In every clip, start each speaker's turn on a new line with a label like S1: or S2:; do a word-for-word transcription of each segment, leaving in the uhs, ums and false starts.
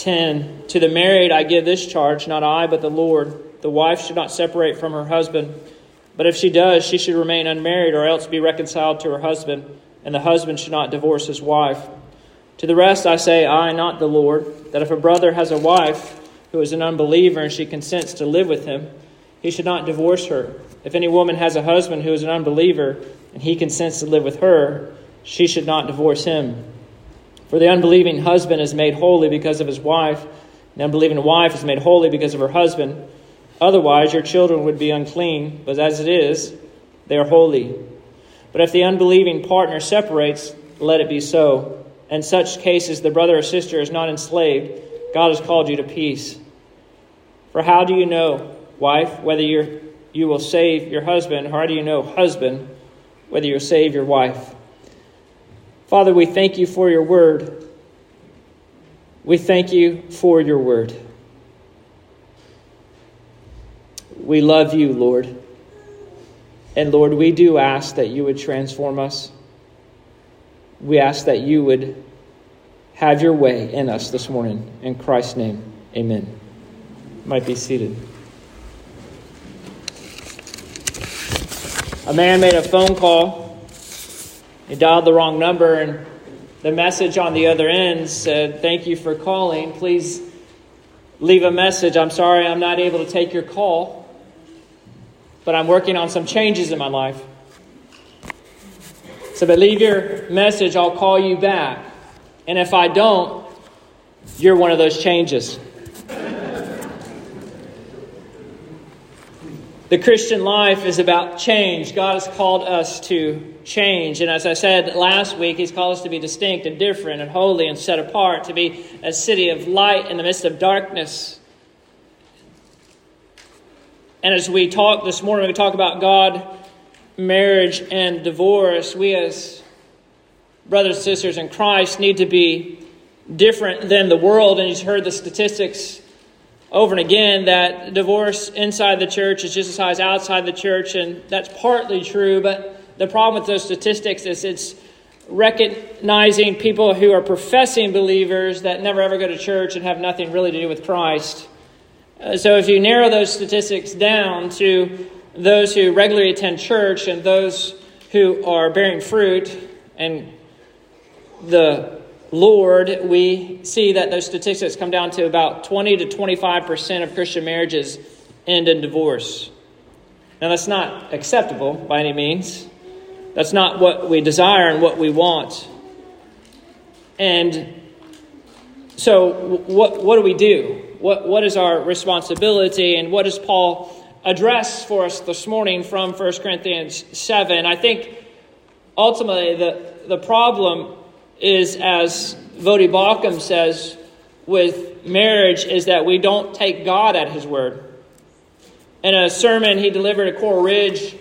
S1: ten. To the married I give this charge, not I, but the Lord. The wife should not separate from her husband. But if she does, she should remain unmarried or else be reconciled to her husband, and the husband should not divorce his wife. To the rest I say, I, not the Lord, that if a brother has a wife who is an unbeliever and she consents to live with him, he should not divorce her. If any woman has a husband who is an unbeliever and he consents to live with her, she should not divorce him. For the unbelieving husband is made holy because of his wife, and the unbelieving wife is made holy because of her husband. Otherwise, your children would be unclean, but as it is, they are holy. But if the unbelieving partner separates, let it be so. In such cases, the brother or sister is not enslaved. God has called you to peace. For how do you know, wife, whether you're, you will save your husband, or how do you know, husband, whether you'll save your wife? Father, we thank you for your word. We thank you for your word. We love you, Lord. And Lord, we do ask that you would transform us. We ask that you would have your way in us this morning. In Christ's name, amen. You might be seated. A man made a phone call. He dialed the wrong number, and the message on the other end said, "Thank you for calling. Please leave a message. I'm sorry I'm not able to take your call, but I'm working on some changes in my life. So, but leave your message, I'll call you back. And if I don't, you're one of those changes." The Christian life is about change. God has called us to change. And as I said last week, He's called us to be distinct and different and holy and set apart, to be a city of light in the midst of darkness. And as we talk this morning, we talk about God, marriage, and divorce. We as brothers and sisters in Christ need to be different than the world. And you've heard the statistics over and again that divorce inside the church is just as high as outside the church. And that's partly true. But the problem with those statistics is it's recognizing people who are professing believers that never ever go to church and have nothing really to do with Christ. Uh, so if you narrow those statistics down to those who regularly attend church and those who are bearing fruit and the Lord, we see that those statistics come down to about twenty to twenty-five percent of Christian marriages end in divorce. Now, that's not acceptable by any means. That's not what we desire and what we want. And so what, what do we do? What, what is our responsibility? And what does Paul address for us this morning from First Corinthians seven? I think ultimately the, the problem is, as Voddie Baucham says with marriage, is that we don't take God at His word. In a sermon he delivered at Coral Ridge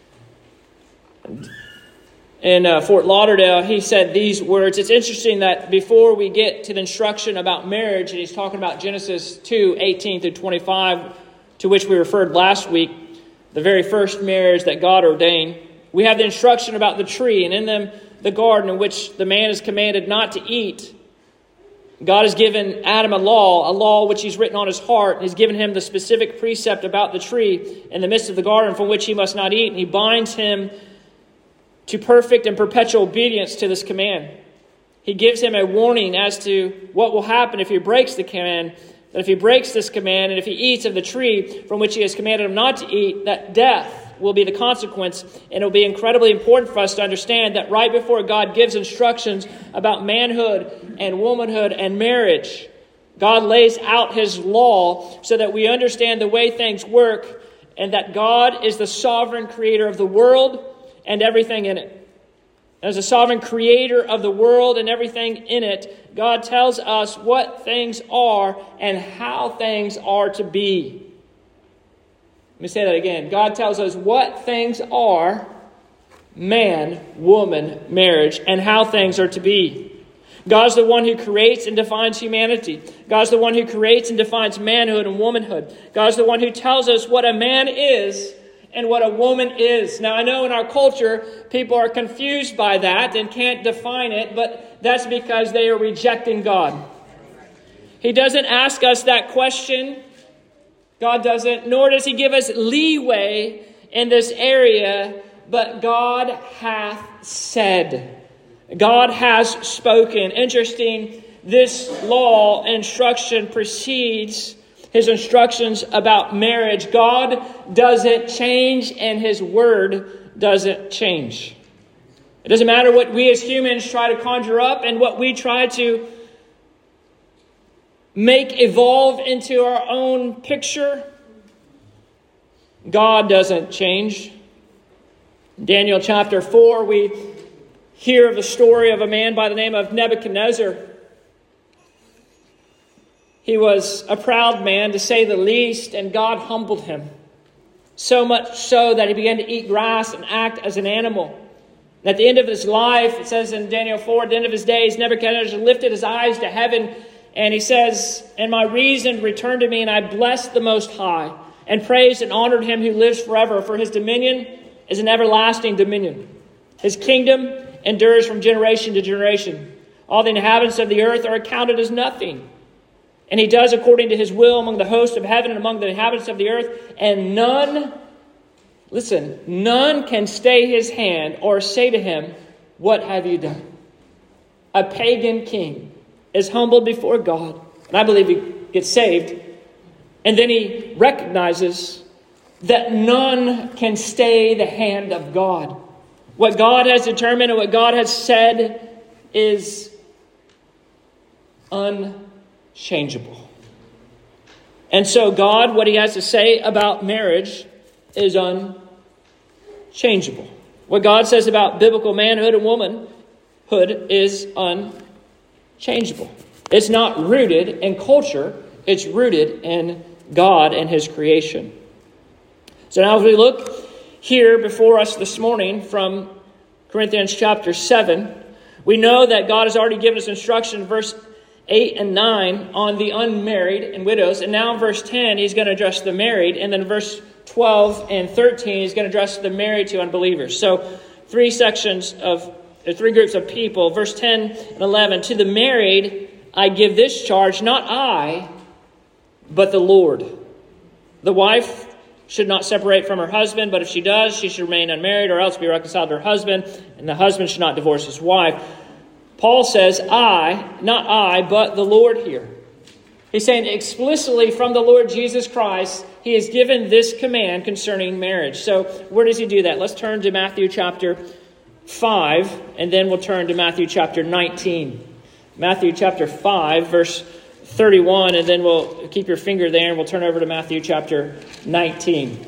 S1: in uh, Fort Lauderdale, he said these words. It's interesting that before we get to the instruction about marriage, and he's talking about Genesis two, eighteen through twenty-five, to which we referred last week, the very first marriage that God ordained, we have the instruction about the tree, and in them the garden in which the man is commanded not to eat. God has given Adam a law, a law which He's written on his heart, and He's given him the specific precept about the tree in the midst of the garden from which he must not eat, and He binds him to perfect and perpetual obedience to this command. He gives him a warning as to what will happen if he breaks the command, that if he breaks this command and if he eats of the tree from which He has commanded him not to eat, that death will be the consequence. And it will be incredibly important for us to understand that right before God gives instructions about manhood and womanhood and marriage, God lays out His law so that we understand the way things work, and that God is the sovereign creator of the world and everything in it. As a sovereign creator of the world and everything in it, God tells us what things are and how things are to be. Let me say that again. God tells us what things are, man, woman, marriage, and how things are to be. God's the one who creates and defines humanity. God's the one who creates and defines manhood and womanhood. God's the one who tells us what a man is and what a woman is. Now, I know in our culture, people are confused by that and can't define it, but that's because they are rejecting God. He doesn't ask us that question. God doesn't, nor does he give us leeway in this area, but God hath said. God has spoken. Interesting, this law instruction precedes his instructions about marriage. God doesn't change, and his word doesn't change. It doesn't matter what we as humans try to conjure up and what we try to make evolve into our own picture. God doesn't change. In Daniel chapter four, we hear of the story of a man by the name of Nebuchadnezzar. He was a proud man, to say the least, and God humbled him. So much so that he began to eat grass and act as an animal. And at the end of his life, it says in Daniel four, at the end of his days, Nebuchadnezzar lifted his eyes to heaven, and he says, "And my reason returned to me, and I blessed the Most High, and praised and honored him who lives forever, for his dominion is an everlasting dominion. His kingdom endures from generation to generation. All the inhabitants of the earth are accounted as nothing. And he does according to his will among the hosts of heaven and among the inhabitants of the earth. And none, listen, none can stay his hand or say to him, 'What have you done?'" A pagan king is humbled before God. And I believe he gets saved. And then he recognizes that none can stay the hand of God. What God has determined and what God has said is unchangeable. And so God, what he has to say about marriage is unchangeable. What God says about biblical manhood and womanhood is unchangeable. It's not rooted in culture. It's rooted in God and his creation. So now as we look here before us this morning from Corinthians chapter seven, we know that God has already given us instruction in verse eight and nine on the unmarried and widows. And now in verse ten, he's going to address the married. And then verse twelve and thirteen, he's going to address the married to unbelievers. So three sections of, or three groups of people. Verse ten and eleven, "To the married I give this charge, not I, but the Lord. The wife should not separate from her husband, but if she does, she should remain unmarried or else be reconciled to her husband, and the husband should not divorce his wife." Paul says, I, not I, but the Lord here. He's saying explicitly from the Lord Jesus Christ, he has given this command concerning marriage. So where does he do that? Let's turn to Matthew chapter five, and then we'll turn to Matthew chapter nineteen. Matthew chapter five, verse thirty-one, and then we'll keep your finger there and we'll turn over to Matthew chapter nineteen.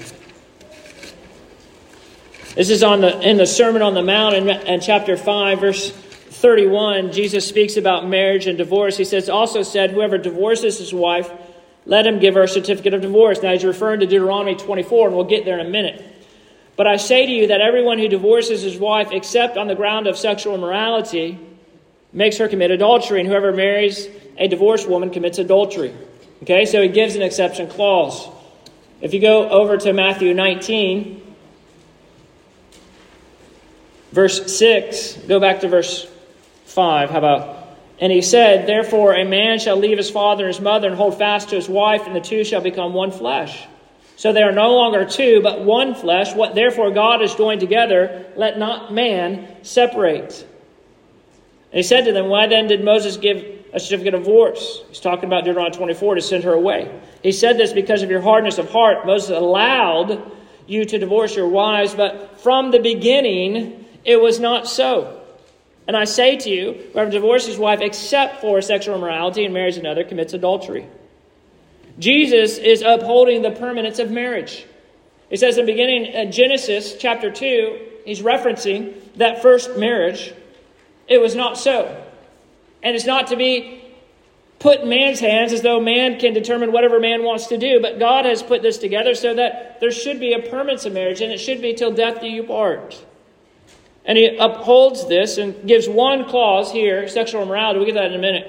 S1: This is on the in the Sermon on the Mount in, in chapter five, verse thirty-one. Jesus speaks about marriage and divorce. He says, "Also said, whoever divorces his wife, let him give her a certificate of divorce." Now he's referring to Deuteronomy twenty-four, and we'll get there in a minute. "But I say to you that everyone who divorces his wife except on the ground of sexual immorality makes her commit adultery, and whoever marries a divorced woman commits adultery." Okay, so he gives an exception clause. If you go over to Matthew nineteen, verse six, go back to verse five. How about, "And he said, therefore a man shall leave his father and his mother and hold fast to his wife, and the two shall become one flesh. So they are no longer two, but one flesh. What therefore God has joined together, let not man separate." And he said to them, "Why then did Moses give a certificate of divorce?" He's talking about Deuteronomy twenty-four, to send her away. "He said this because of your hardness of heart. Moses allowed you to divorce your wives, but from the beginning it was not so. And I say to you, whoever divorces his wife except for sexual immorality and marries another commits adultery." Jesus is upholding the permanence of marriage. It says in the beginning, in Genesis chapter two, he's referencing that first marriage. It was not so. And it's not to be put in man's hands as though man can determine whatever man wants to do. But God has put this together so that there should be a permanence of marriage, and it should be till death do you part. And he upholds this and gives one clause here, sexual immorality. We'll get that in a minute.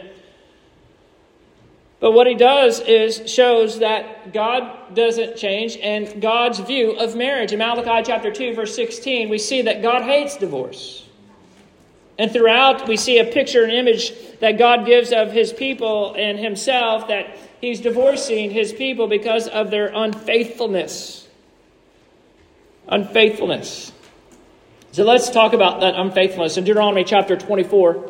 S1: But what he does is shows that God doesn't change, and God's view of marriage. In Malachi chapter two, verse sixteen, we see that God hates divorce. And throughout, we see a picture, an image that God gives of his people and himself, that he's divorcing his people because of their unfaithfulness. Unfaithfulness. So let's talk about that unfaithfulness. In Deuteronomy chapter twenty-four,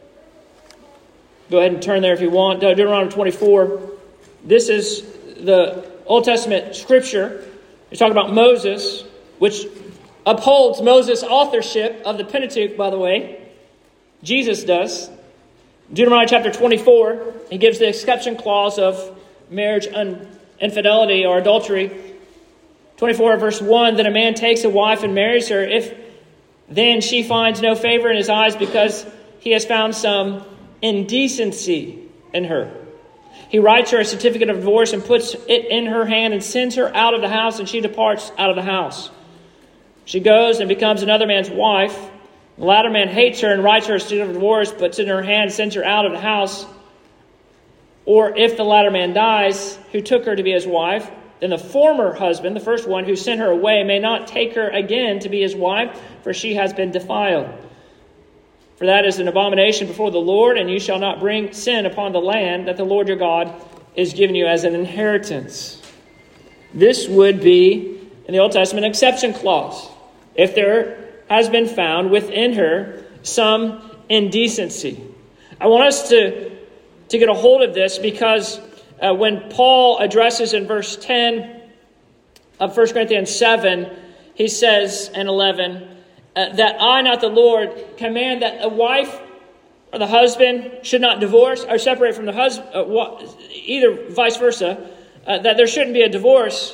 S1: go ahead and turn there if you want. Deuteronomy twenty-four. This is the Old Testament scripture. It's talking about Moses, which upholds Moses' authorship of the Pentateuch, by the way. Jesus does. Deuteronomy chapter twenty-four, he gives the exception clause of marriage un- infidelity or adultery. twenty-four verse one, that a man takes a wife and marries her, if then she finds no favor in his eyes because he has found some indecency in her. He writes her a certificate of divorce and puts it in her hand and sends her out of the house, and she departs out of the house. She goes and becomes another man's wife. The latter man hates her and writes her a certificate of divorce, puts it in her hand and sends her out of the house. Or if the latter man dies, who took her to be his wife, then the former husband, the first one who sent her away, may not take her again to be his wife, for she has been defiled. For that is an abomination before the Lord, and you shall not bring sin upon the land that the Lord your God is giving you as an inheritance. This would be, in the Old Testament, an exception clause. If there has been found within her some indecency. I want us to, to get a hold of this because uh, when Paul addresses in verse ten of First Corinthians seven, he says in eleven, uh, that I, not the Lord, command that a wife or the husband should not divorce or separate from the husband, uh, either vice versa, uh, that there shouldn't be a divorce.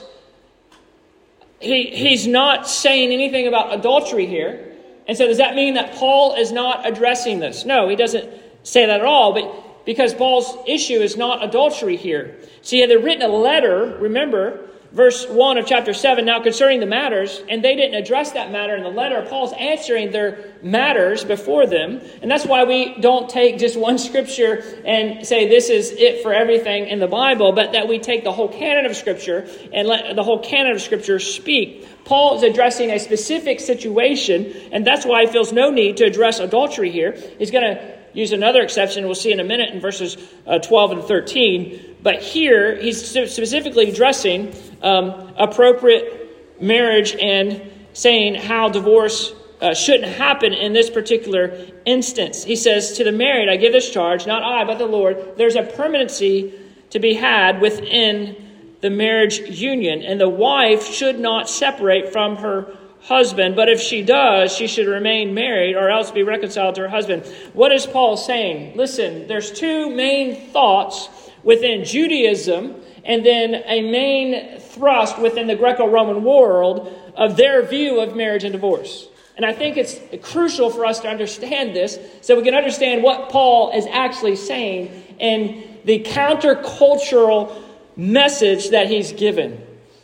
S1: He, he's not saying anything about adultery here. And so does that mean that Paul is not addressing this? No, he doesn't say that at all. But because Paul's issue is not adultery here. See, had they written a letter, remember, verse one of chapter seven, now concerning the matters, and they didn't address that matter in the letter. Paul's answering their matters before them. And that's why we don't take just one scripture and say this is it for everything in the Bible, but that we take the whole canon of Scripture and let the whole canon of Scripture speak. Paul is addressing a specific situation, and that's why he feels no need to address adultery here. He's going to use another exception we'll see in a minute in verses uh, twelve and thirteen. But here, he's specifically addressing um, appropriate marriage and saying how divorce uh, shouldn't happen in this particular instance. He says, to the married, I give this charge, not I, but the Lord. There's a permanency to be had within the marriage union, and the wife should not separate from her husband, but if she does, she should remain married or else be reconciled to her husband. What is Paul saying? Listen, there's two main thoughts within Judaism and then a main thrust within the Greco-Roman world of their view of marriage and divorce. And I think it's crucial for us to understand this so we can understand what Paul is actually saying and the countercultural message that he's given.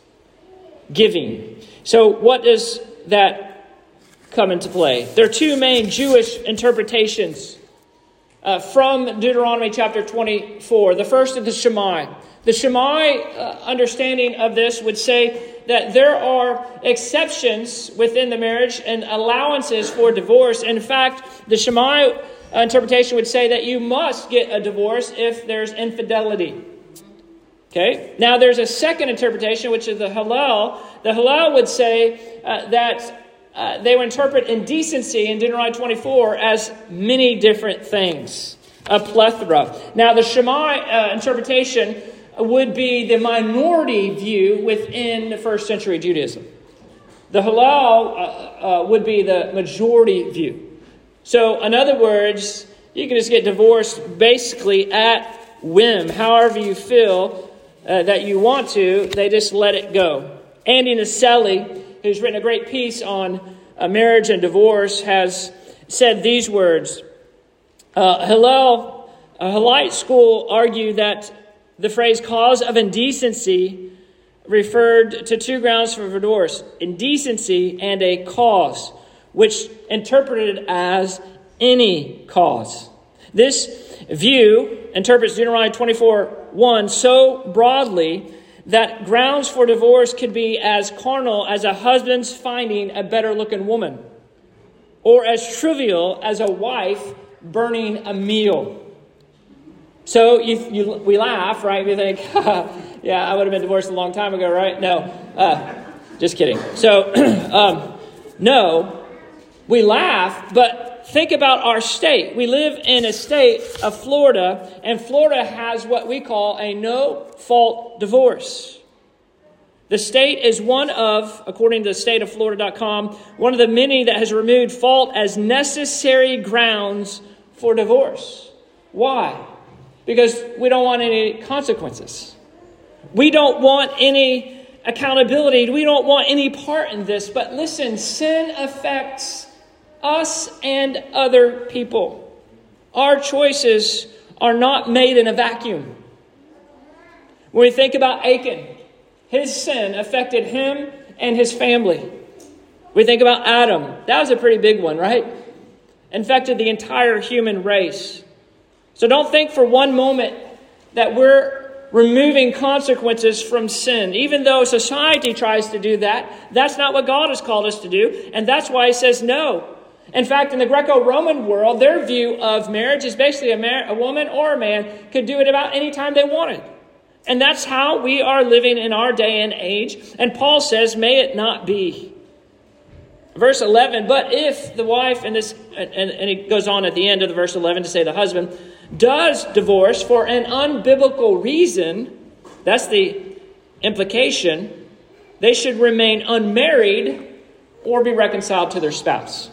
S1: Giving. So what does that come into play? There are two main Jewish interpretations uh, from Deuteronomy chapter twenty-four. The first is the Shammai. The Shammai uh, understanding of this would say that there are exceptions within the marriage and allowances for divorce. In fact, the Shammai uh, interpretation would say that you must get a divorce if there's infidelity. Okay. Now there's a second interpretation, which is the Hillel. The Hillel would say uh, that uh, they would interpret indecency in Deuteronomy twenty-four as many different things, a plethora. Now the Shammai uh, interpretation would be the minority view within the first century Judaism. The Hillel uh, uh, would be the majority view. So in other words, you can just get divorced basically at whim, however you feel. Uh, that you want to, they just let it go. Andy Naselli, who's written a great piece on uh, marriage and divorce, has said these words. Uh, Hillel, a Hillelite school argued that the phrase cause of indecency referred to two grounds for divorce, indecency and a cause, which interpreted as any cause. This view interprets Deuteronomy twenty-four one so broadly that grounds for divorce could be as carnal as a husband's finding a better looking woman. or as trivial as a wife burning a meal. So you, you, we laugh, right? We think, yeah, I would have been divorced a long time ago, right? No, uh, just kidding. So, um, no, we laugh, but think about our state. We live in a state of Florida, and Florida has what we call a no-fault divorce. The state is one of, according to state of florida dot com, one of the many that has removed fault as necessary grounds for divorce. Why? Because we don't want any consequences. We don't want any accountability. We don't want any part in this. But listen, sin affects us and other people. Our choices are not made in a vacuum. When we think about Achan, his sin affected him and his family. We think about Adam. That was a pretty big one, right? Infected the entire human race. So don't think for one moment that we're removing consequences from sin. Even though society tries to do that, that's not what God has called us to do. And that's why he says no. In fact, in the Greco-Roman world, their view of marriage is basically a, mar- a woman or a man could do it about any time they wanted. And that's how we are living in our day and age. And Paul says, may it not be. Verse eleven, but if the wife, and this, and, and he goes on at the end of the verse eleven to say the husband, does divorce for an unbiblical reason, that's the implication, they should remain unmarried or be reconciled to their spouse.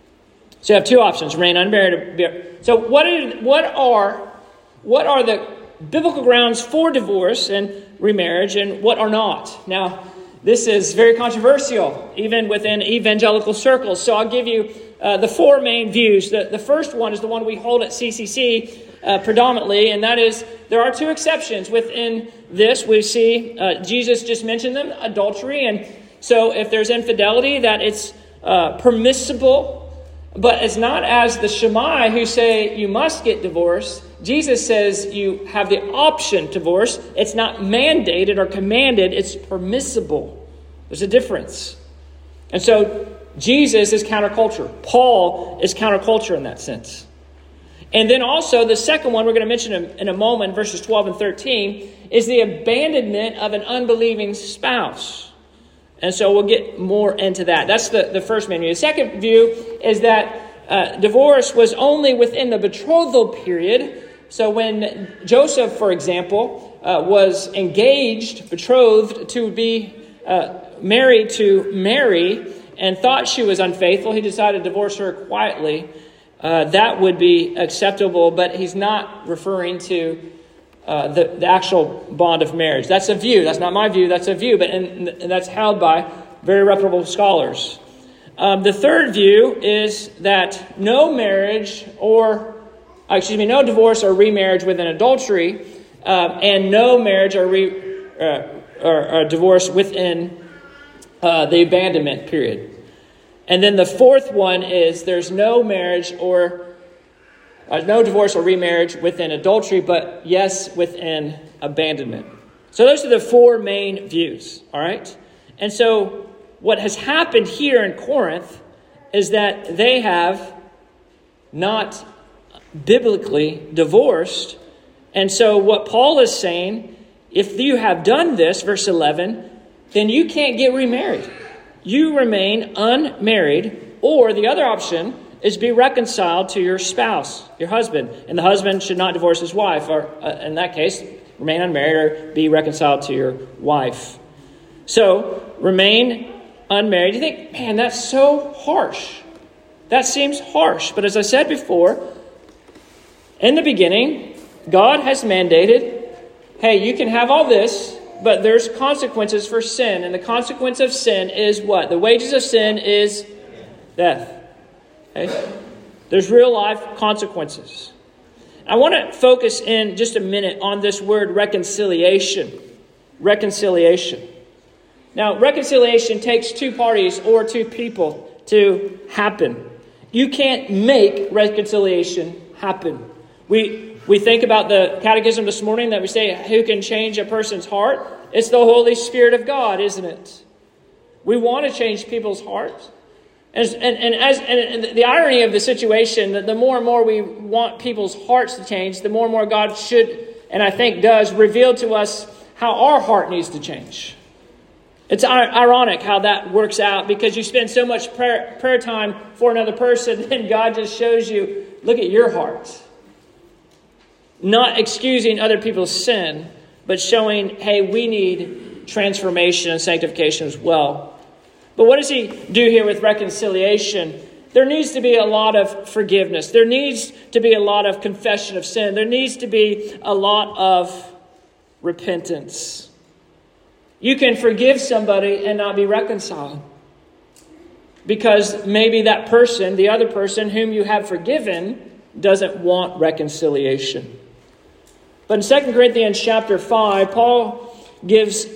S1: So you have two options, remain unmarried. So what are, what are, what are the biblical grounds for divorce and remarriage, and what are not? Now, this is very controversial, even within evangelical circles. So I'll give you uh, the four main views. The, the first one is the one we hold at C C C uh, predominantly, and that is there are two exceptions within this. We see uh, Jesus just mentioned them, adultery. And so if there's infidelity, that it's uh, permissible, but it's not as the Shammai who say you must get divorced. Jesus says you have the option to divorce. It's not mandated or commanded. It's permissible. There's a difference. And so Jesus is counterculture. Paul is counterculture in that sense. And then also the second one we're going to mention in, in a moment, verses twelve and thirteen, is the abandonment of an unbelieving spouse. And so we'll get more into that. That's the, the first main view. The second view is that uh, divorce was only within the betrothal period. So when Joseph, for example, uh, was engaged, betrothed to be uh, married to Mary and thought she was unfaithful, he decided to divorce her quietly. Uh, that would be acceptable, but he's not referring to uh, the, the actual bond of marriage. That's a view. That's not my view. That's a view, but and, and that's held by very reputable scholars. Um, the third view is that no marriage or Excuse me, no divorce or remarriage within adultery, uh, and no marriage or, re, uh, or, or divorce within uh, the abandonment period. And then the fourth one is there's no marriage or uh, no divorce or remarriage within adultery, but yes, within abandonment. So those are the four main views, all right? And so what has happened here in Corinth is that they have not biblically divorced. And so what Paul is saying, if you have done this, verse eleven, then you can't get remarried. You remain unmarried, or the other option is be reconciled to your spouse, your husband. And the husband should not divorce his wife, or uh, in that case, remain unmarried or be reconciled to your wife. So remain unmarried. You think, man, that's so harsh. That seems harsh. But as I said before, in the beginning, God has mandated, hey, you can have all this, but there's consequences for sin. And the consequence of sin is what? The wages of sin is death. Okay? There's real life consequences. I want to focus in just a minute on this word reconciliation. Reconciliation. Now, reconciliation takes two parties or two people to happen. You can't make reconciliation happen. We we think about the catechism this morning that we say, who can change a person's heart? It's the Holy Spirit of God, isn't it? We want to change people's hearts. And, and, and, as, and the irony of the situation, that the more and more we want people's hearts to change, the more and more God should, and I think does, reveal to us how our heart needs to change. It's ironic how that works out, because you spend so much prayer, prayer time for another person, and God just shows you, look at your heart. Not excusing other people's sin, but showing, hey, we need transformation and sanctification as well. But what does he do here with reconciliation? There needs to be a lot of forgiveness. There needs to be a lot of confession of sin. There needs to be a lot of repentance. You can forgive somebody and not be reconciled, because maybe that person, the other person whom you have forgiven, doesn't want reconciliation. But in Second Corinthians chapter five, Paul gives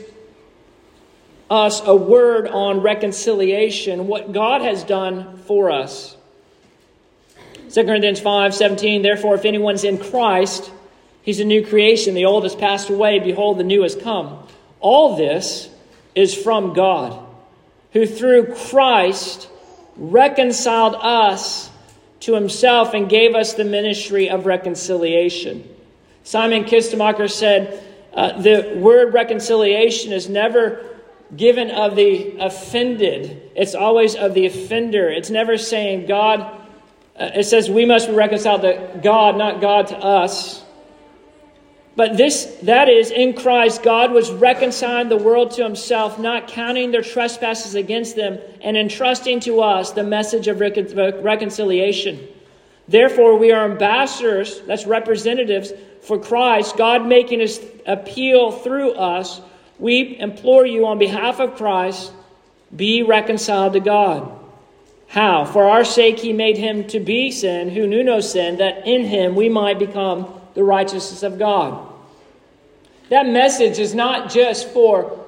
S1: us a word on reconciliation, what God has done for us. Second Corinthians five seventeen, therefore, if anyone's in Christ, he's a new creation. The old has passed away. Behold, the new has come. All this is from God, who through Christ reconciled us to himself and gave us the ministry of reconciliation. Simon Kistemacher said, uh, the word reconciliation is never given of the offended. It's always of the offender. It's never saying God. Uh, it says we must be reconciled to God, not God to us. But this, that is, in Christ, God was reconciling the world to himself, not counting their trespasses against them, and entrusting to us the message of recon- reconciliation. Therefore, we are ambassadors, that's representatives for Christ, God making his appeal through us. We implore you on behalf of Christ, be reconciled to God. How? For our sake he made him to be sin, who knew no sin, that in him we might become the righteousness of God. That message is not just for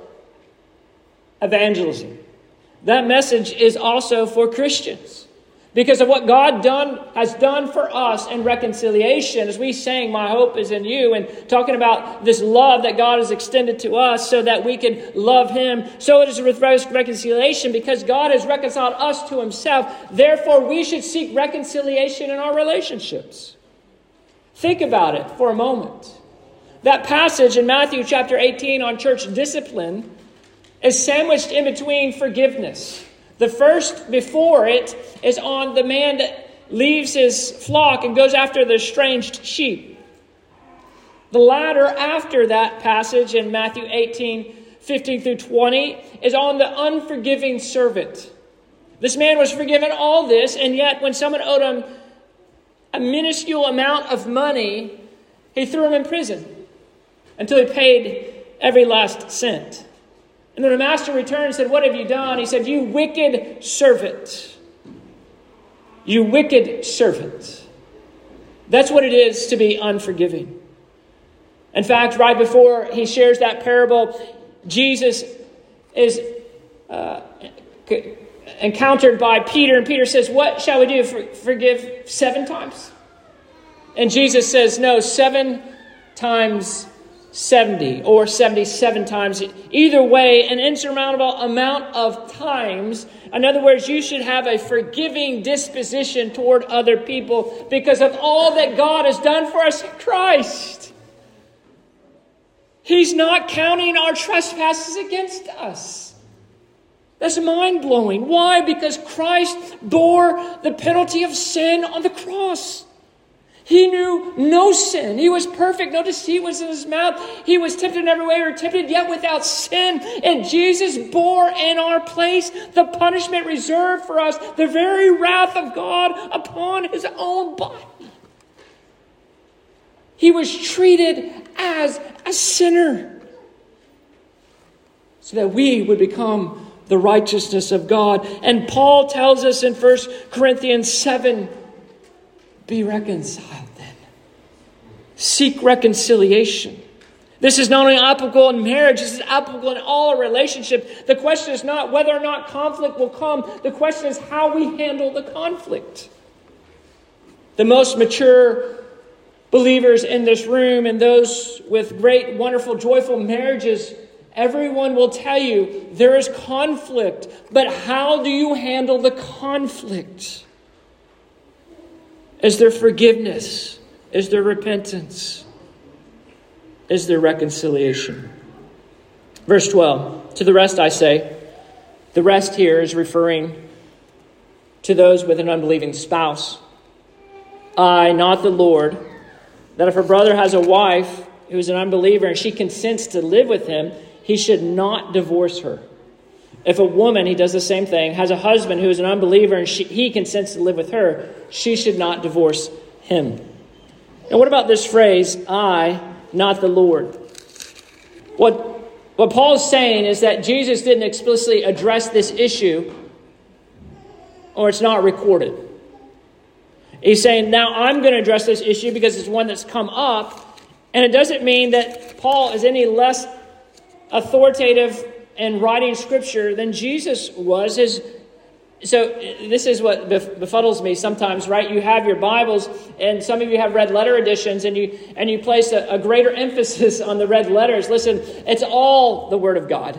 S1: evangelism. That message is also for Christians. Because of what God done has done for us in reconciliation, as we sang, my hope is in you, and talking about this love that God has extended to us so that we can love him. So it is with reconciliation, because God has reconciled us to himself. Therefore, we should seek reconciliation in our relationships. Think about it for a moment. That passage in Matthew chapter eighteen on church discipline is sandwiched in between forgiveness. The first before it is on the man that leaves his flock and goes after the estranged sheep. The latter after that passage in Matthew eighteen, fifteen through twenty is on the unforgiving servant. This man was forgiven all this, and yet when someone owed him a minuscule amount of money, he threw him in prison until he paid every last cent. And when the master returned and said, what have you done? He said, you wicked servant. You wicked servant. That's what it is to be unforgiving. In fact, right before he shares that parable, Jesus is uh, encountered by Peter. And Peter says, what shall we do? For, forgive seven times? And Jesus says, no, seven times seventy or seventy-seven times. Either way, an insurmountable amount of times. In other words, you should have a forgiving disposition toward other people because of all that God has done for us in Christ. He's not counting our trespasses against us. That's mind-blowing. Why? Because Christ bore the penalty of sin on the cross. He knew no sin. He was perfect. No deceit was in his mouth. He was tempted in every way, or tempted yet without sin. And Jesus bore in our place the punishment reserved for us, the very wrath of God upon his own body. He was treated as a sinner so that we would become the righteousness of God. And Paul tells us in First Corinthians seven, be reconciled then. Seek reconciliation. This is not only applicable in marriage, this is applicable in all our relationships. The question is not whether or not conflict will come. The question is how we handle the conflict. The most mature believers in this room and those with great, wonderful, joyful marriages Everyone will tell you there is conflict. But how do you handle the conflict? Is there forgiveness? Is there repentance? Is there reconciliation? Verse twelve, to the rest I say, the rest here is referring to those with an unbelieving spouse. I, not the Lord, that if a brother has a wife who is an unbeliever and she consents to live with him, he should not divorce her. If a woman, he does the same thing, has a husband who is an unbeliever and she, he consents to live with her, she should not divorce him. And what about this phrase, I, not the Lord? What, what Paul is saying is that Jesus didn't explicitly address this issue, or it's not recorded. He's saying, now I'm going to address this issue because it's one that's come up, and it doesn't mean that Paul is any less authoritative in writing Scripture than Jesus was. His, so this is what befuddles me sometimes, right? You have your Bibles, and some of you have red letter editions, and you and you place a, a greater emphasis on the red letters. Listen, it's all the Word of God.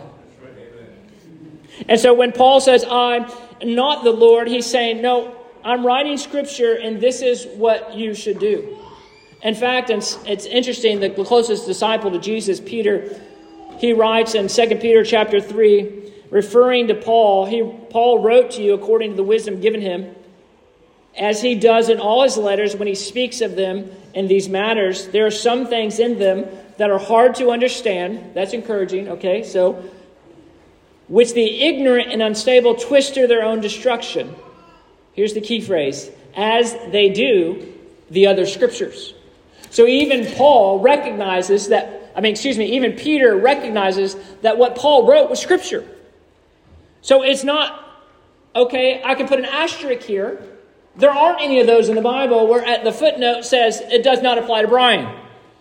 S1: And so when Paul says, I'm not the Lord, he's saying, no, I'm writing Scripture, and this is what you should do. In fact, it's, it's interesting, the closest disciple to Jesus, Peter, he writes in Second Peter chapter three, referring to Paul, he Paul wrote to you according to the wisdom given him, as he does in all his letters when he speaks of them in these matters. There are some things in them that are hard to understand. That's encouraging, okay? So, which the ignorant and unstable twist to their own destruction. Here's the key phrase, as they do the other Scriptures. So even Paul recognizes that, I mean, excuse me, even Peter recognizes that what Paul wrote was Scripture. So it's not, okay, I can put an asterisk here. There aren't any of those in the Bible where at the footnote says it does not apply to Brian.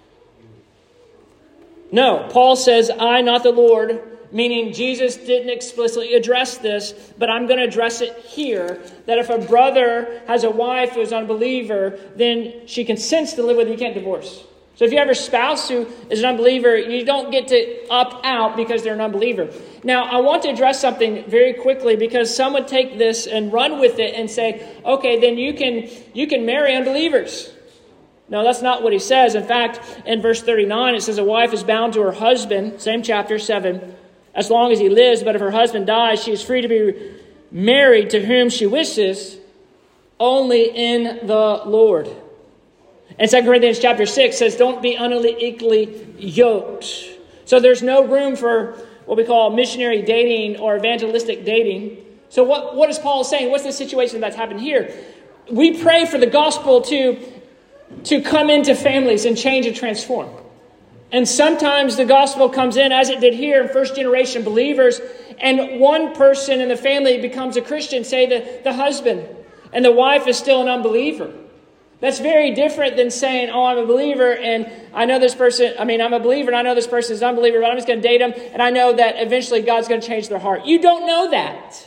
S1: No, Paul says, I, not the Lord, meaning Jesus didn't explicitly address this, but I'm going to address it here, that if a brother has a wife who is an unbeliever, then she consents to live with you, you can't divorce. So if you have a spouse who is an unbeliever, you don't get to opt out because they're an unbeliever. Now, I want to address something very quickly because some would take this and run with it and say, okay, then you can you can marry unbelievers. No, that's not what he says. In fact, in verse thirty-nine, it says a wife is bound to her husband, same chapter seven, as long as he lives. But if her husband dies, she is free to be married to whom she wishes, only in the Lord. And Second Corinthians chapter six says, don't be unequally yoked. So there's no room for what we call missionary dating or evangelistic dating. So what, what is Paul saying? What's the situation that's happened here? We pray for the gospel to, to come into families and change and transform. And sometimes the gospel comes in, as it did here, in first generation believers, and one person in the family becomes a Christian, say the, the husband, and the wife is still an unbeliever. That's very different than saying, oh, I'm a believer and I know this person, I mean, I'm a believer and I know this person is an unbeliever, but I'm just going to date them and I know that eventually God's going to change their heart. You don't know that.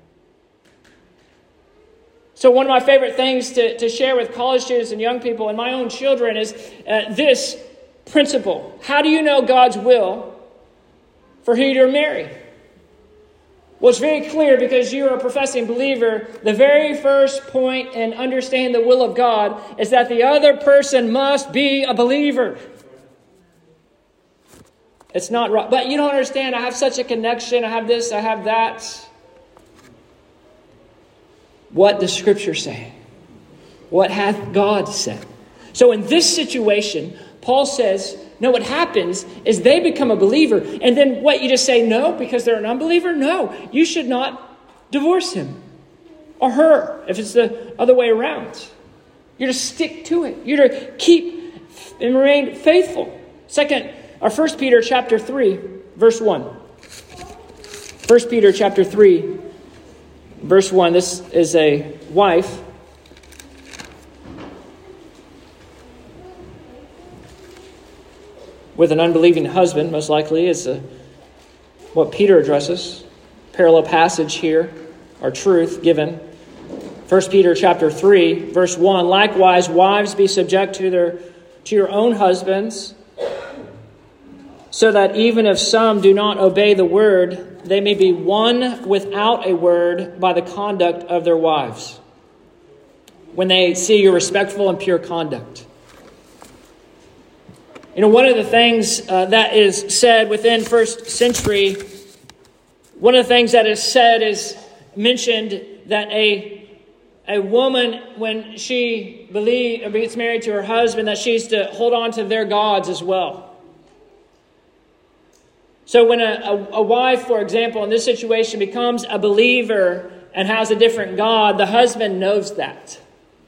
S1: So one of my favorite things to, to share with college students and young people and my own children is uh, this principle. How do you know God's will for who you're marry? Well, it's very clear because you're a professing believer. The very first point in understanding the will of God is that the other person must be a believer. It's not right. But you don't understand. I have such a connection. I have this. I have that. What does Scripture say? What hath God said? So in this situation, Paul says, no, what happens is they become a believer. And then what, you just say no because they're an unbeliever? No, you should not divorce him or her if it's the other way around. You're to stick to it. You're to keep and remain faithful. Second, or First Peter chapter three, verse one. First Peter chapter three, verse one. This is a wife with an unbelieving husband, most likely, is a, what Peter addresses. Parallel passage here, or truth given. First Peter chapter three, verse one. Likewise, wives, be subject to their to your own husbands, so that even if some do not obey the word, they may be won without a word by the conduct of their wives, when they see your respectful and pure conduct. You know, one of the things uh, that is said within first century, one of the things that is said is mentioned that a a woman, when she believe, or gets married to her husband, that she's to hold on to their gods as well. So when a, a, a wife, for example, in this situation becomes a believer and has a different God, the husband knows that.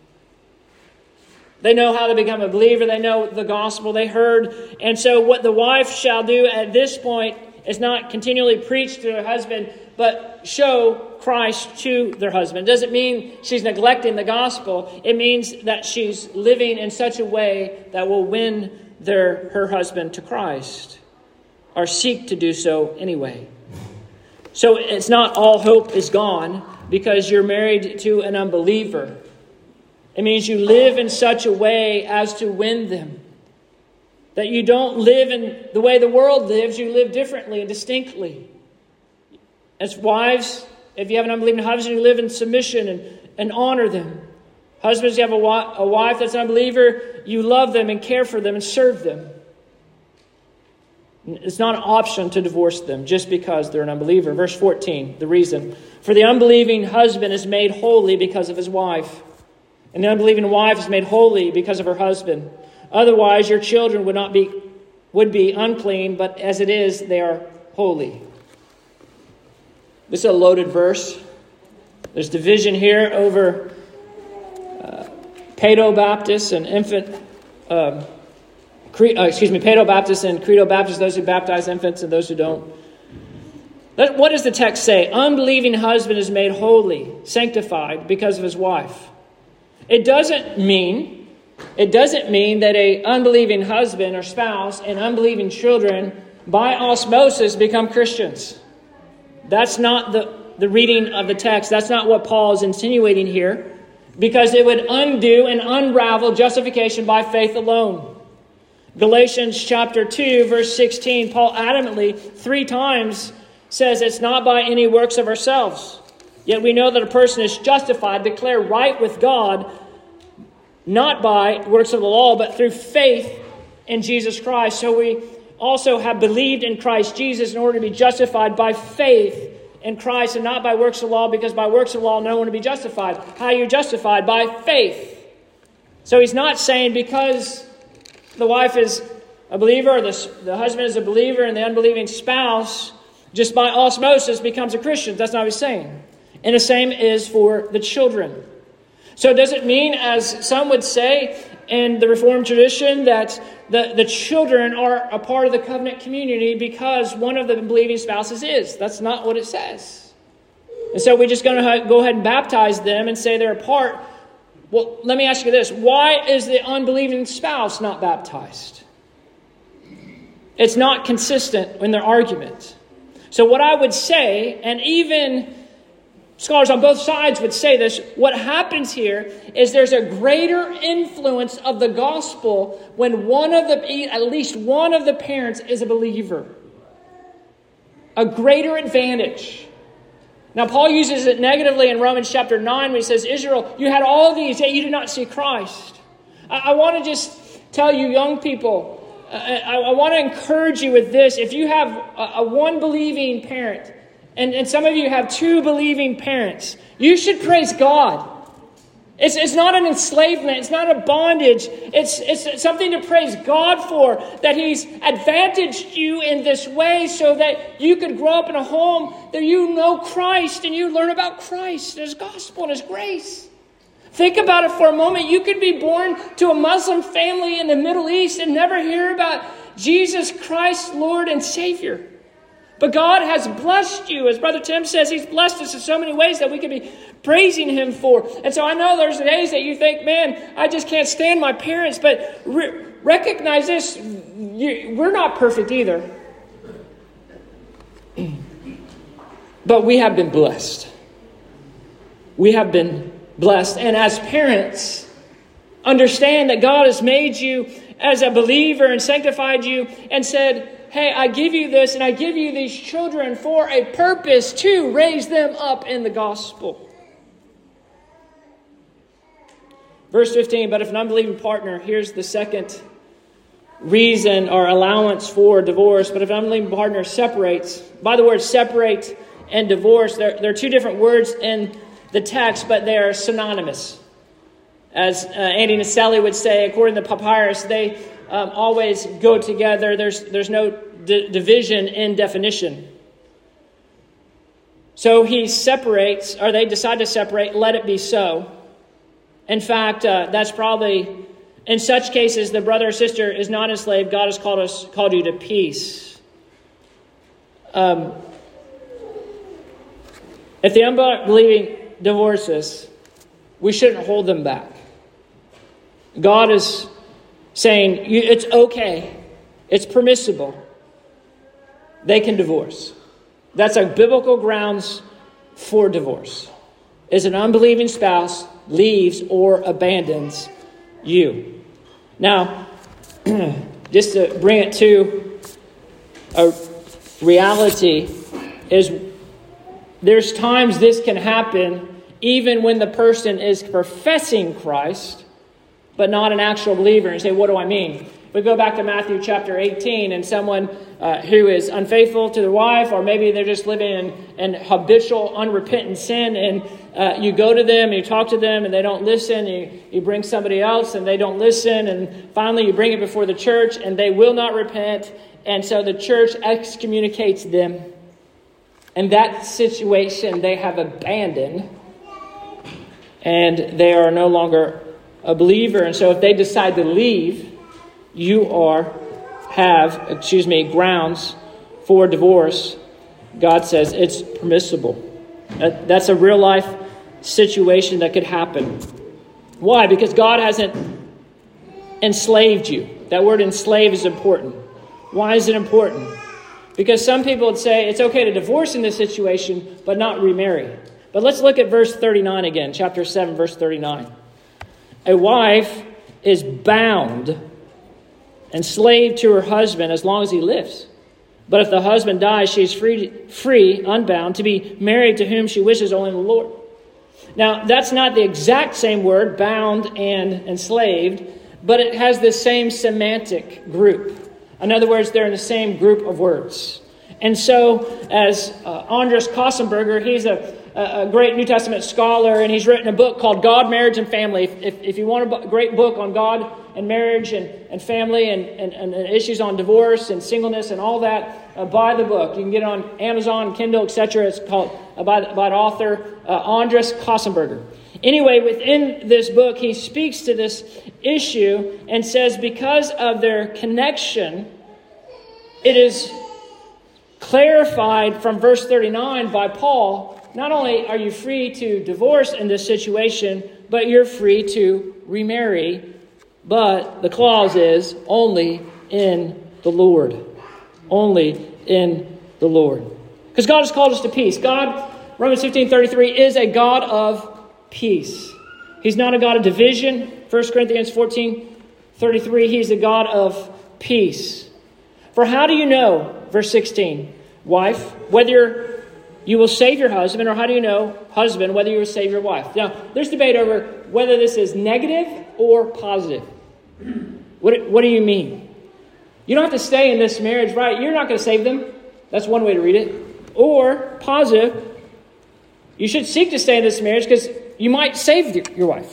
S1: They know how to become a believer. They know the gospel. They heard. And so what the wife shall do at this point is not continually preach to her husband, but show Christ to their husband. It doesn't mean she's neglecting the gospel. It means that she's living in such a way that will win their her husband to Christ, or seek to do so anyway. So it's not all hope is gone because you're married to an unbeliever. It means you live in such a way as to win them. That you don't live in the way the world lives, you live differently and distinctly. As wives, if you have an unbelieving husband, you live in submission and, and honor them. Husbands, you have a, a wife that's an unbeliever, you love them and care for them and serve them. It's not an option to divorce them just because they're an unbeliever. Verse fourteen, the reason. For the unbelieving husband is made holy because of his wife, and the unbelieving wife is made holy because of her husband. Otherwise, your children would not be would be unclean, but as it is, they are holy. This is a loaded verse. There's division here over uh, Paedo Baptists and infant, um, cre- uh, excuse me, Paedo Baptists and Credo Baptists, those who baptize infants and those who don't. What does the text say? Unbelieving husband is made holy, sanctified because of his wife. It doesn't mean, it doesn't mean that a unbelieving husband or spouse and unbelieving children by osmosis become Christians. That's not the, the reading of the text. That's not what Paul is insinuating here, because it would undo and unravel justification by faith alone. Galatians chapter two, verse sixteen, Paul adamantly three times says it's not by any works of ourselves. Yet we know that a person is justified, declared right with God, not by works of the law, but through faith in Jesus Christ. So we also have believed in Christ Jesus in order to be justified by faith in Christ and not by works of law, because by works of law no one will be justified. How are you justified? By faith. So he's not saying because the wife is a believer or the, the husband is a believer and the unbelieving spouse just by osmosis becomes a Christian. That's not what he's saying. And the same is for the children. So does it mean, as some would say in the Reformed tradition, that the, the children are a part of the covenant community because one of the believing spouses is? That's not what it says. And so we're just going to go ahead and baptize them and say they're a part. Well, let me ask you this. Why is the unbelieving spouse not baptized? It's not consistent in their argument. So what I would say, and even scholars on both sides would say this, what happens here is there's a greater influence of the gospel when one of the, at least one of the parents is a believer. A greater advantage. Now, Paul uses it negatively in Romans chapter nine when he says, Israel, you had all these, yet you did not see Christ. I, I want to just tell you young people, uh, I, I want to encourage you with this. If you have a, a one believing parent, And, and some of you have two believing parents, you should praise God. It's, it's not an enslavement. It's not a bondage. It's, it's something to praise God for, that He's advantaged you in this way so that you could grow up in a home that you know Christ and you learn about Christ and His gospel and His grace. Think about it for a moment. You could be born to a Muslim family in the Middle East and never hear about Jesus Christ, Lord and Savior. But God has blessed you. As Brother Tim says, He's blessed us in so many ways that we could be praising Him for. And so I know there's days that you think, man, I just can't stand my parents. But re- recognize this, you, we're not perfect either. But we have been blessed. We have been blessed. And as parents, understand that God has made you as a believer and sanctified you and said, hey, I give you this and I give you these children for a purpose to raise them up in the gospel. Verse fifteen, but if an unbelieving partner, here's the second reason or allowance for divorce. But if an unbelieving partner separates, by the word separate and divorce, there, there are two different words in the text, but they are synonymous. As uh, Andy Naselli would say, according to Papyrus, they um, always go together. There's, there's no d- division in definition. So he separates, or they decide to separate, let it be so. In fact, uh, that's probably, in such cases, the brother or sister is not enslaved. God has called us, called you to peace. Um, if the unbelieving divorces, we shouldn't hold them back. God is saying, it's okay. It's permissible. They can divorce. That's a biblical grounds for divorce. Is an unbelieving spouse leaves or abandons you. Now, just to bring it to a reality, is there's times this can happen even when the person is professing Christ, but not an actual believer. And you say, what do I mean? If we go back to Matthew chapter eighteen, and someone uh, who is unfaithful to their wife, or maybe they're just living in, in habitual, unrepentant sin, and uh, you go to them and you talk to them and they don't listen, you, you bring somebody else and they don't listen, and finally you bring it before the church and they will not repent, and so the church excommunicates them. And that situation they have abandoned, and they are no longer a believer. And so if they decide to leave, you are, have, excuse me, grounds for divorce. God says it's permissible. That, that's a real life situation that could happen. Why? Because God hasn't enslaved you. That word enslave is important. Why is it important? Because some people would say it's okay to divorce in this situation, but not remarry. But let's look at verse thirty-nine again, chapter seven, verse thirty-nine. A wife is bound, enslaved to her husband as long as he lives. But if the husband dies, she is free, free, unbound, to be married to whom she wishes, only in the Lord. Now, that's not the exact same word, bound and enslaved, but it has the same semantic group. In other words, they're in the same group of words. And so, as uh, Andres Kossenberger, he's a, a great New Testament scholar, and he's written a book called God, Marriage, and Family. If, if, if you want a great book on God and marriage and, and family and, and, and issues on divorce and singleness and all that, uh, buy the book. You can get it on Amazon, Kindle, et cetera. It's called uh, by, by the author uh, Andres Kossenberger. Anyway, within this book, he speaks to this issue and says because of their connection, it is clarified from verse thirty-nine by Paul. Not only are you free to divorce in this situation, but you're free to remarry. But the clause is only in the Lord. Only in the Lord. Because God has called us to peace. God, Romans fifteen thirty-three, is a God of peace. He's not a God of division. First Corinthians fourteen thirty-three, he's a God of peace. For how do you know, verse sixteen, wife, whether you will save your husband, or how do you know, husband, whether you will save your wife? Now, there's debate over whether this is negative or positive. What, what do you mean? You don't have to stay in this marriage, right? You're not going to save them. That's one way to read it. Or positive, you should seek to stay in this marriage because you might save your wife.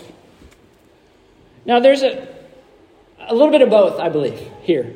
S1: Now, there's a, a little bit of both, I believe, here.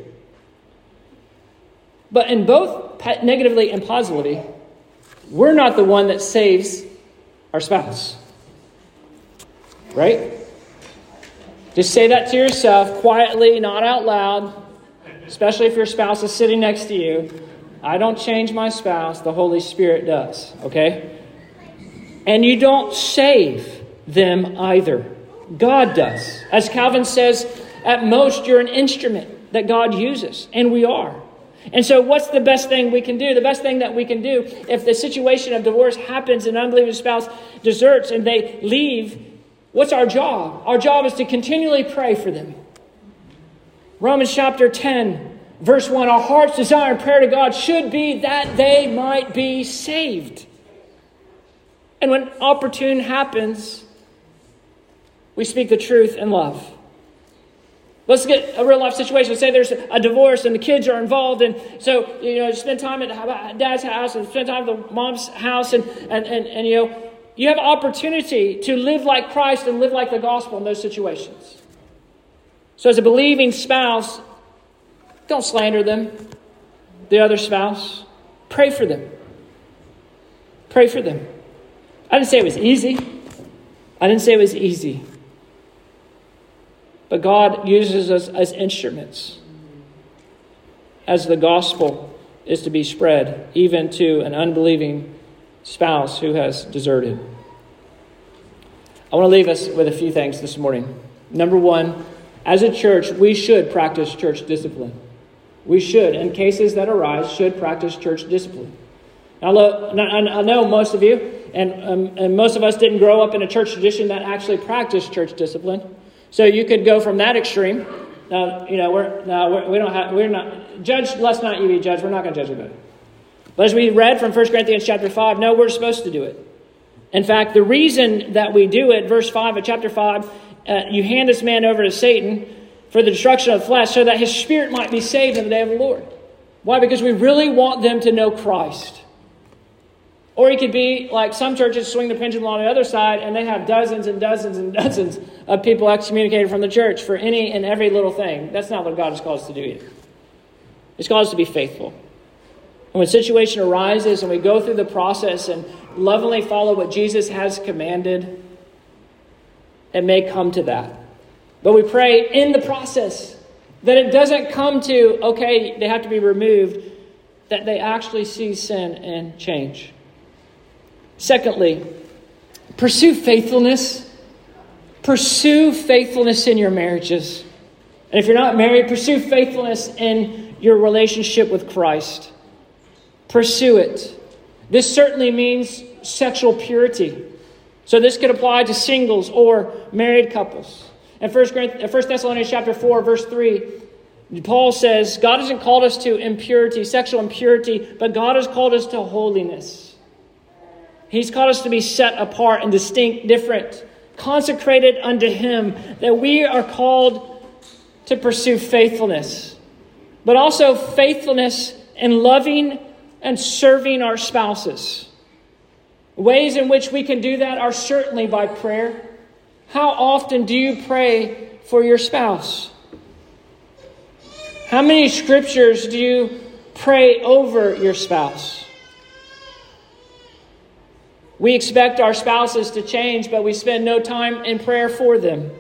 S1: But in both negatively and positively, we're not the one that saves our spouse. Right? Just say that to yourself quietly, not out loud, especially if your spouse is sitting next to you. I don't change my spouse, the Holy Spirit does. Okay? And you don't save them either. God does. As Calvin says, at most you're an instrument that God uses. And we are. And so what's the best thing we can do? The best thing that we can do if the situation of divorce happens and an unbelieving spouse deserts and they leave, what's our job? Our job is to continually pray for them. Romans chapter ten, Verse one, our heart's desire and prayer to God should be that they might be saved. And when opportune happens, we speak the truth in love. Let's get a real life situation. Say there's a divorce and the kids are involved. And so, you know, spend time at dad's house and spend time at the mom's house. And, and, and, and, you know, you have opportunity to live like Christ and live like the gospel in those situations. So as a believing spouse, don't slander them, the other spouse. Pray for them. Pray for them. I didn't say it was easy. I didn't say it was easy. But God uses us as instruments as the gospel is to be spread, even to an unbelieving spouse who has deserted. I want to leave us with a few things this morning. Number one, as a church, we should practice church discipline. We should, in cases that arise, should practice church discipline. Now, look, I know most of you, and, um, and most of us didn't grow up in a church tradition that actually practiced church discipline. So you could go from that extreme. Now, you know, we're no, we're, we don't have, we're not judge. Let's not you be judged. We're not going to judge anybody. But as we read from First Corinthians chapter five, no, we're supposed to do it. In fact, the reason that we do it, verse five of chapter five, uh, you hand this man over to Satan for the destruction of the flesh, so that his spirit might be saved in the day of the Lord. Why? Because we really want them to know Christ. Or it could be like some churches swing the pendulum on the other side, and they have dozens and dozens and dozens of people excommunicated from the church for any and every little thing. That's not what God has called us to do either. He's called us to be faithful. And when a situation arises and we go through the process and lovingly follow what Jesus has commanded, it may come to that. But we pray in the process that it doesn't come to, okay, they have to be removed, that they actually see sin and change. Secondly, pursue faithfulness. Pursue faithfulness in your marriages. And if you're not married, pursue faithfulness in your relationship with Christ. Pursue it. This certainly means sexual purity. So this could apply to singles or married couples. In First Thessalonians chapter four, verse three, Paul says, God hasn't called us to impurity, sexual impurity, but God has called us to holiness. He's called us to be set apart and distinct, different, consecrated unto Him, that we are called to pursue faithfulness, but also faithfulness in loving and serving our spouses. Ways in which we can do that are certainly by prayer. How often do you pray for your spouse? How many scriptures do you pray over your spouse? We expect our spouses to change, but we spend no time in prayer for them.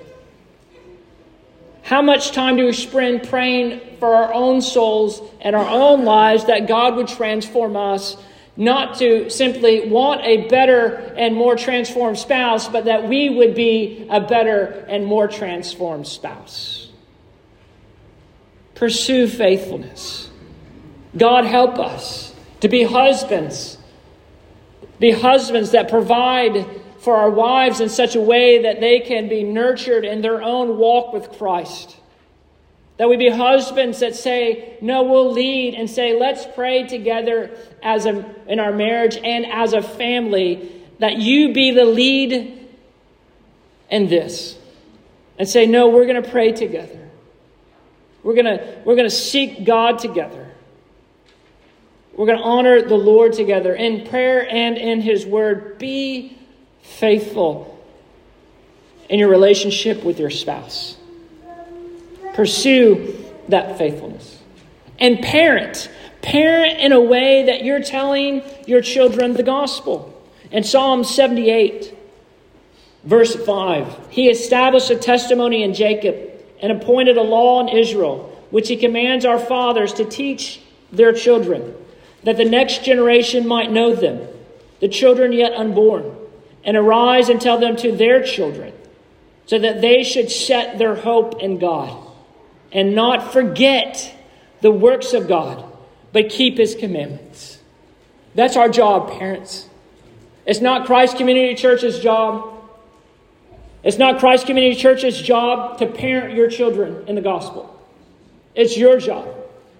S1: How much time do we spend praying for our own souls and our own lives that God would transform us, not to simply want a better and more transformed spouse, but that we would be a better and more transformed spouse? Pursue faithfulness. God help us to be husbands. Be husbands that provide for our wives in such a way that they can be nurtured in their own walk with Christ. That we be husbands that say, no, we'll lead and say, let's pray together as a, in our marriage and as a family, that you be the lead in this. And say, no, we're going to pray together. We're going to, we're going to seek God together. We're going to honor the Lord together in prayer and in His Word. Be faithful in your relationship with your spouse. Pursue that faithfulness. And parent. Parent in a way that you're telling your children the gospel. In Psalm seventy-eight, verse five, He established a testimony in Jacob and appointed a law in Israel, which He commands our fathers to teach their children, that the next generation might know them, the children yet unborn, and arise and tell them to their children, so that they should set their hope in God, and not forget the works of God, but keep His commandments. That's our job, parents. It's not Christ Community Church's job. It's not Christ Community Church's job to parent your children in the gospel. It's your job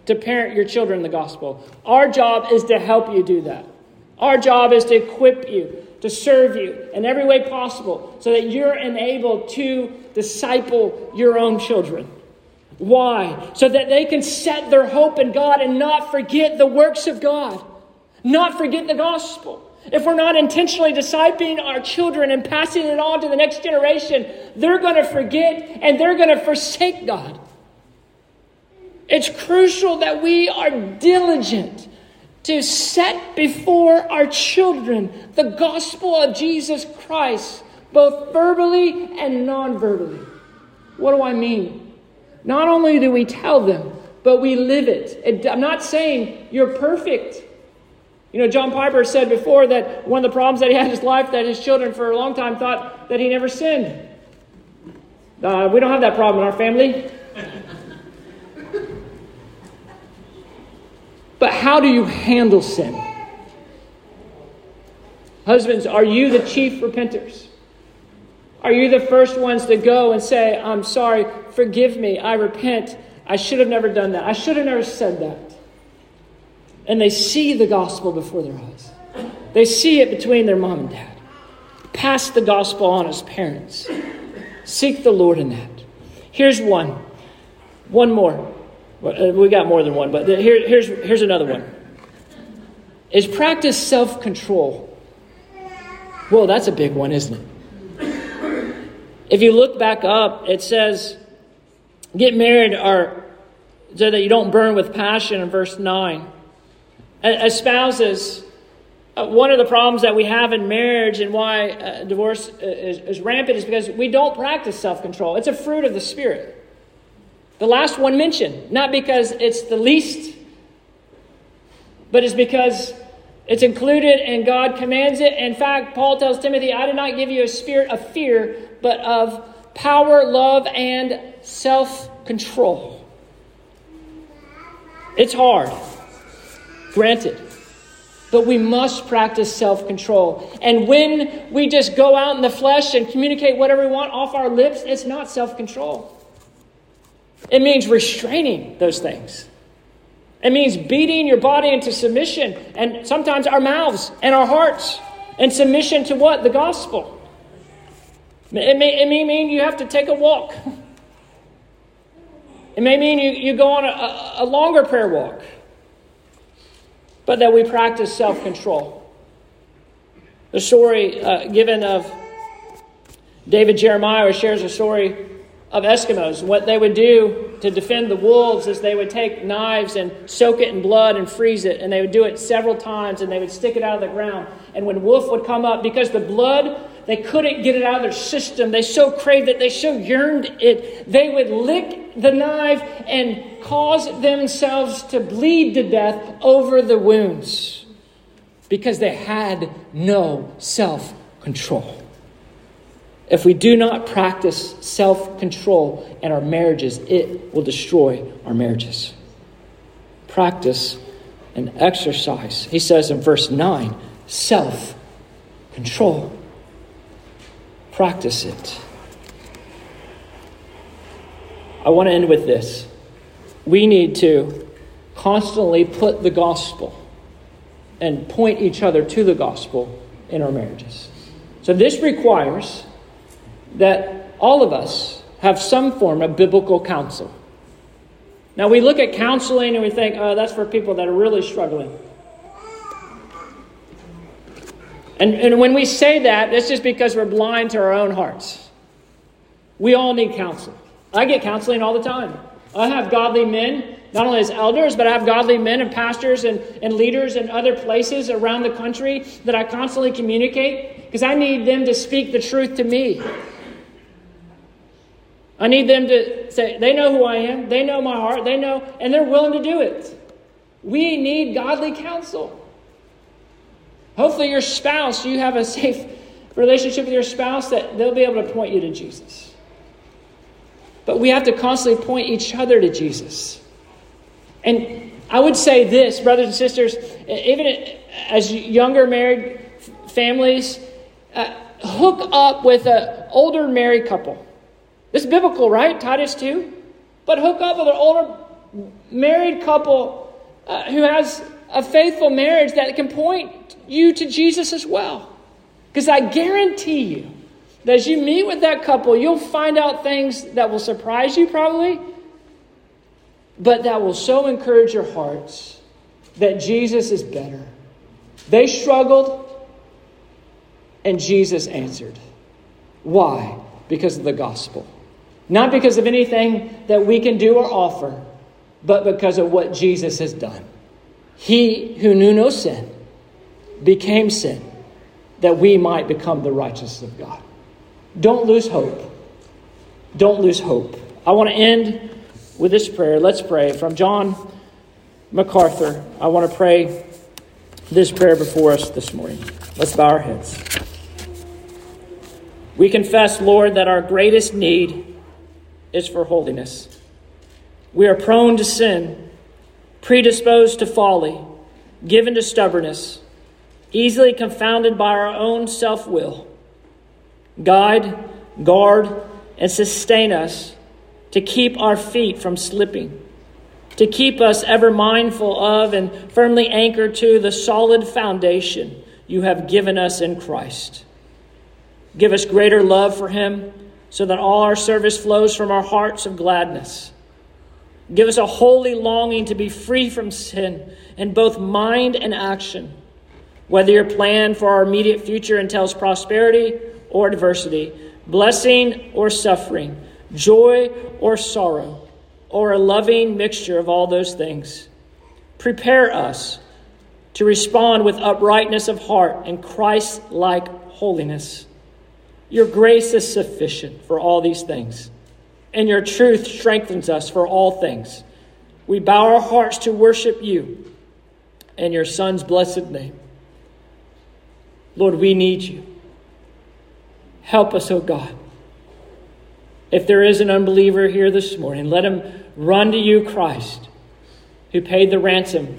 S1: to parent your children in the gospel. Our job is to help you do that. Our job is to equip you, to serve you in every way possible so that you're enabled to disciple your own children. Why? So that they can set their hope in God and not forget the works of God. Not forget the gospel. If we're not intentionally discipling our children and passing it on to the next generation, they're going to forget and they're going to forsake God. It's crucial that we are diligent to set before our children the gospel of Jesus Christ, both verbally and non-verbally. What do I mean? Not only do we tell them, but we live it. I'm not saying you're perfect. You know, John Piper said before that one of the problems that he had in his life, that his children for a long time thought that he never sinned. Uh, we don't have that problem in our family. But how do you handle sin? Husbands, are you the chief repenters? Are you the first ones to go and say, I'm sorry, forgive me, I repent, I should have never done that, I should have never said that? And they see the gospel before their eyes. They see it between their mom and dad. Pass the gospel on as parents. Seek the Lord in that. Here's one. One more. We got more than one, but here, here's, here's another one. Is practice self-control. Whoa, that's a big one, isn't it? If you look back up, it says, get married or so that you don't burn with passion in verse nine. As spouses, uh, one of the problems that we have in marriage and why uh, divorce is, is rampant is because we don't practice self-control. It's a fruit of the Spirit. The last one mentioned, not because it's the least, but it's because it's included and God commands it. In fact, Paul tells Timothy, I did not give you a spirit of fear, but of power, love, and self-control. It's hard, granted, but we must practice self-control. And when we just go out in the flesh and communicate whatever we want off our lips, it's not self-control. It means restraining those things. It means beating your body into submission, and sometimes our mouths and our hearts, in submission to what? The gospel. It may, it may mean you have to take a walk. It may mean you, you go on a, a longer prayer walk. But that we practice self-control. The story uh, given of David Jeremiah shares a story of Eskimos. What they would do to defend the wolves is they would take knives and soak it in blood and freeze it. And they would do it several times and they would stick it out of the ground. And when wolf would come up, because the blood, they couldn't get it out of their system. They so craved it. They so yearned it. They would lick the knife and cause themselves to bleed to death over the wounds because they had no self-control. If we do not practice self-control in our marriages, it will destroy our marriages. Practice and exercise. He says in verse nine, self-control. Practice it. I want to end with this. We need to constantly put the gospel and point each other to the gospel in our marriages. So this requires that all of us have some form of biblical counsel. Now we look at counseling and we think, oh, that's for people that are really struggling. And, and when we say that, it's just because we're blind to our own hearts. We all need counsel. I get counseling all the time. I have godly men, not only as elders, but I have godly men and pastors and, and leaders in other places around the country that I constantly communicate because I need them to speak the truth to me. I need them to say, they know who I am, they know my heart, they know, and they're willing to do it. We need godly counsel. Hopefully your spouse, you have a safe relationship with your spouse that they'll be able to point you to Jesus. But we have to constantly point each other to Jesus. And I would say this, brothers and sisters, even as younger married families, uh, hook up with an older married couple. This is biblical, right? Titus two. But hook up with an older married couple uh, who has a faithful marriage that can point you to Jesus as well. Because I guarantee you that as you meet with that couple, you'll find out things that will surprise you probably, but that will so encourage your hearts that Jesus is better. They struggled, and Jesus answered. Why? Because of the gospel. Not because of anything that we can do or offer, but because of what Jesus has done. He who knew no sin became sin, that we might become the righteousness of God. Don't lose hope. Don't lose hope. I want to end with this prayer. Let's pray. From John MacArthur, I want to pray this prayer before us this morning. Let's bow our heads. We confess, Lord, that our greatest need is for holiness. We are prone to sin, predisposed to folly, given to stubbornness, easily confounded by our own self-will. Guide, guard, and sustain us to keep our feet from slipping, to keep us ever mindful of and firmly anchored to the solid foundation you have given us in Christ. Give us greater love for him so that all our service flows from our hearts of gladness. Give us a holy longing to be free from sin in both mind and action. Whether your plan for our immediate future entails prosperity or adversity, blessing or suffering, joy or sorrow, or a loving mixture of all those things, prepare us to respond with uprightness of heart and Christ-like holiness. Your grace is sufficient for all these things, and your truth strengthens us for all things. We bow our hearts to worship you in your Son's blessed name. Lord, we need you. Help us, oh God. If there is an unbeliever here this morning, let him run to you, Christ, who paid the ransom,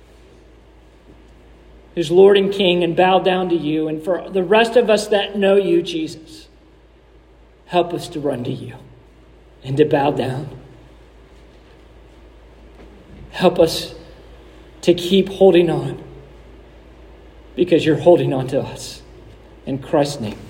S1: who's Lord and King, and bow down to you. And for the rest of us that know you, Jesus, help us to run to you and to bow down. Help us to keep holding on, because you're holding on to us. In Christ's name.